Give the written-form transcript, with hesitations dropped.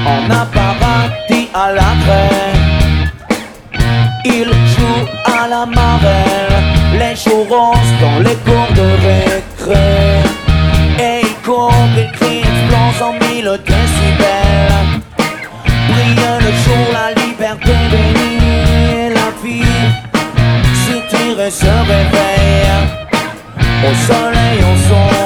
en appareil à la craie. Il joue à la marelle, les churros dans les cours de récré. Et il court, il crie, explose en 1000 décibels. Brille le jour, la liberté bénie, la vie s'étire et se réveille. Au soleil, au son.